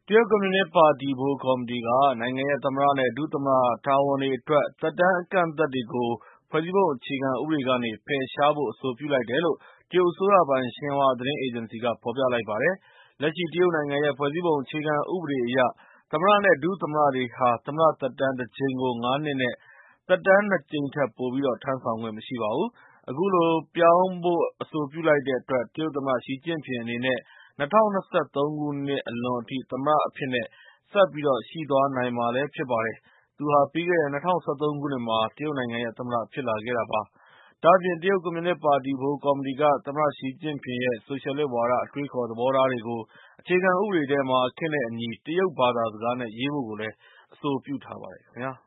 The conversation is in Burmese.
တရုတ်ကွန်မြူနစ်ပါတီ ဗဟိုကော်မတီက နိုင်ငံရဲ့သမ္မတနဲ့ ဒုသမ္မတတာဝန်တွေအတွက် သက်တမ်းအကန့်အသတ်တွေကို ဖွဲ့စည်းပုံအခြေခံဥပဒေကနေ ဖယ်ရှားဖို့ အဆိုပြုလိုက်တယ်လို့ တရုတ်အစိုးရပိုင် ရှင်ဟွာသတင်းအေဂျင်စီက ဖော်ပြလိုက်ပါတယ်။ လက်ရှိတရုတ်နိုင်ငံရဲ့ ဖွဲ့စည်းပုံအခြေခံဥပဒေအရ သမ္မတနဲ့ ဒုသမ္မတတွေဟာ သမ္မတသက်တမ်းတကြိမ်ကို ၅ နှစ် နဲ့ သက်တမ်း ၂ ကြိမ်ထက်ပိုပြီး ထမ်းဆောင်ခွင့်မရှိပါဘူး။ အခုလိုပြောင်းဖို့အဆိုပြုလိုက်တဲ့အတွက် တရုတ်သမ္မတ ရှီကျင့်ဖျင်အနေနဲ့ ၂၀၂၃ ခုနှစ်အလွန်အထိ သမ္မတအဖြစ်နဲ့ ဆက်ရှိသွားနိုင်မှာဖြစ်ပါတယ်။ သူဟာ ပြီးခဲ့တဲ့ ၂၀၁၃ ခုနှစ်မှာ တရုတ်နိုင်ငံရဲ့ သမ္မတဖြစ်လာခဲ့တာပါ။ ဒါ့အပြင် တရုတ်ကွန်မြူနစ်ပါတီ ဗဟိုကော်မတီက သမ္မတရှီကျင့်ဖျင်ရဲ့ ဆိုရှယ်လစ်ဝါဒ အတွေးအခေါ်သဘောထားတွေကို အခြေခံဥပဒေထဲမှာ ခေတ်နဲ့အညီ တရုတ်ဘာသာစကားနဲ့ ရေးဖို့လည်း အဆိုပြုထားပါတယ်ခင်ဗျာ။